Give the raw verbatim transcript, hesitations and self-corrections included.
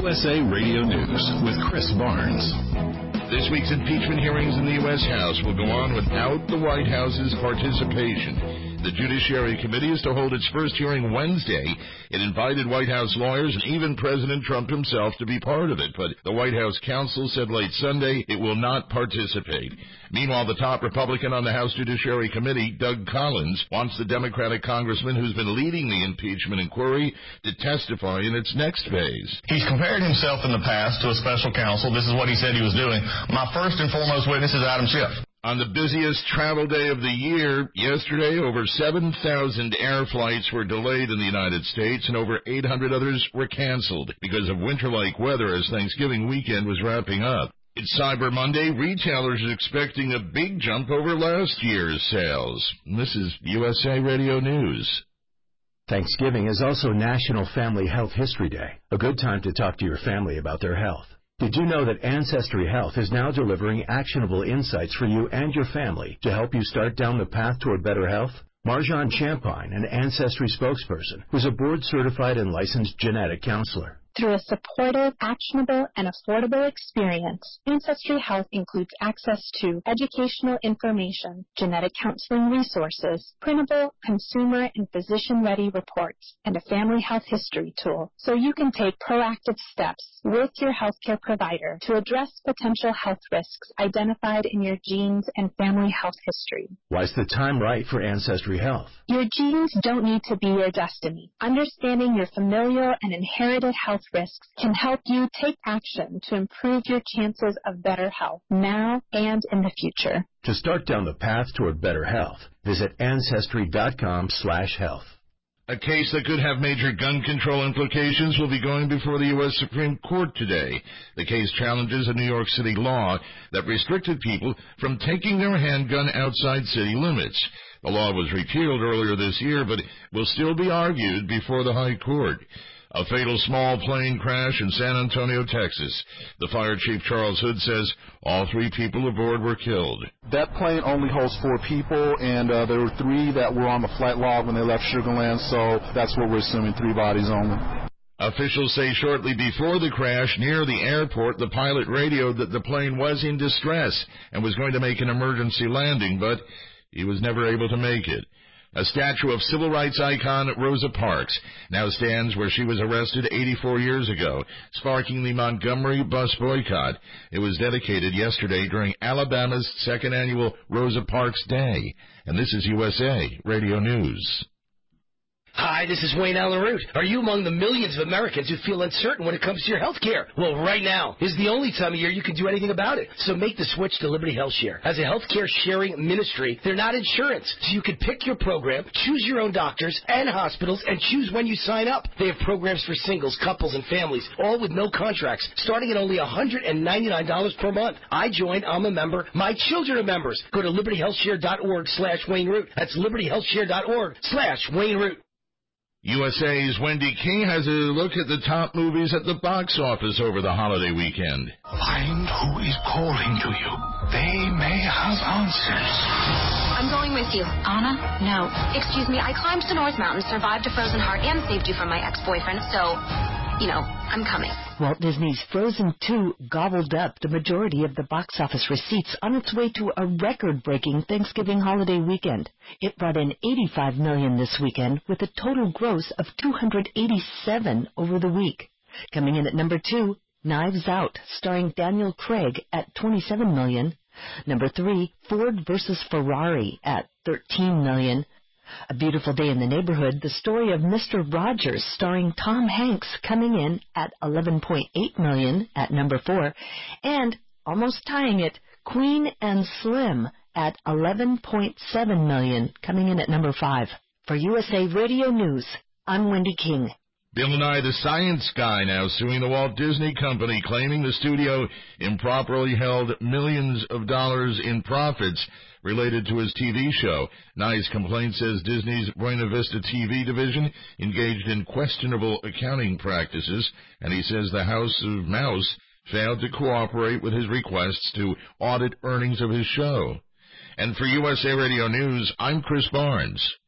S A Radio News with Chris Barnes. This week's impeachment hearings in the U S House will go on without the White House's participation. The Judiciary Committee is to hold its first hearing Wednesday. It invited White House lawyers and even President Trump himself to be part of it, but the White House counsel said late Sunday it will not participate. Meanwhile, the top Republican on the House Judiciary Committee, Doug Collins, wants the Democratic congressman who's been leading the impeachment inquiry to testify in its next phase. He's compared himself in the past to a special counsel. This is what he said he was doing. My first and foremost witness is Adam Schiff. On the busiest travel day of the year, yesterday, over seven thousand air flights were delayed in the United States and over eight hundred others were canceled because of winter-like weather as Thanksgiving weekend was wrapping up. It's Cyber Monday. Retailers are expecting a big jump over last year's sales. This is U S A Radio News. Thanksgiving is also National Family Health History Day, a good time to talk to your family about their health. Did you know that Ancestry Health is now delivering actionable insights for you and your family to help you start down the path toward better health? Marjan Champine, an Ancestry spokesperson, who's a board-certified and licensed genetic counselor. Through a supportive, actionable, and affordable experience, Ancestry Health includes access to educational information, genetic counseling resources, printable, consumer, and physician-ready reports, and a family health history tool, so you can take proactive steps with your healthcare provider to address potential health risks identified in your genes and family health history. Why's the time right for Ancestry Health? Your genes don't need to be your destiny. Understanding your familial and inherited health risks can help you take action to improve your chances of better health now and in the future. To start down the path toward better health, visit Ancestry.com slash health. A case that could have major gun control implications will be going before the U S Supreme Court today. The case challenges a New York City law that restricted people from taking their handgun outside city limits. The law was repealed earlier this year, but will still be argued before the High Court. A fatal small plane crash in San Antonio, Texas. The fire chief, Charles Hood, says all three people aboard were killed. That plane only holds four people, and uh, there were three that were on the flight log when they left Sugar Land, so that's what we're assuming, three bodies only. Officials say shortly before the crash near the airport, the pilot radioed that the plane was in distress and was going to make an emergency landing, but he was never able to make it. A statue of civil rights icon Rosa Parks now stands where she was arrested eighty-four years ago, sparking the Montgomery bus boycott. It was dedicated yesterday during Alabama's second annual Rosa Parks Day. And this is U S A Radio News. Hi, this is Wayne Allen Root. Are you among the millions of Americans who feel uncertain when it comes to your health care? Well, right now is the only time of year you can do anything about it. So make the switch to Liberty Health Share. As a healthcare sharing ministry, they're not insurance. So you can pick your program, choose your own doctors and hospitals, and choose when you sign up. They have programs for singles, couples, and families, all with no contracts, starting at only one hundred ninety-nine dollars per month. I joined. I'm a member. My children are members. Go to libertyhealthshare.org slash Wayne Root. That's libertyhealthshare.org slash Wayne Root. U S A's Wendy King has a look at the top movies at the box office over the holiday weekend. Find who is calling to you. They may have answers. I'm going with you. Anna? No. Excuse me, I climbed the North Mountain, survived a frozen heart, and saved you from my ex-boyfriend, so, you know, I'm coming. Walt Disney's Frozen two gobbled up the majority of the box office receipts on its way to a record-breaking Thanksgiving holiday weekend. It brought in eighty-five million dollars this weekend, with a total gross of two hundred eighty-seven over the week. Coming in at number two, Knives Out, starring Daniel Craig at twenty-seven million dollars. Number three, Ford versus Ferrari at thirteen million dollars. A Beautiful Day in the Neighborhood, the story of Mister Rogers, starring Tom Hanks, coming in at eleven point eight million dollars at number four, and, almost tying it, Queen and Slim at eleven point seven million dollars, coming in at number five. For U S A Radio News, I'm Wendy King. Bill Nye, the science guy, now suing the Walt Disney Company, claiming the studio improperly held millions of dollars in profits related to his T V show. Nye's complaint says Disney's Buena Vista T V division engaged in questionable accounting practices, and he says the House of Mouse failed to cooperate with his requests to audit earnings of his show. And for U S A Radio News, I'm Chris Barnes.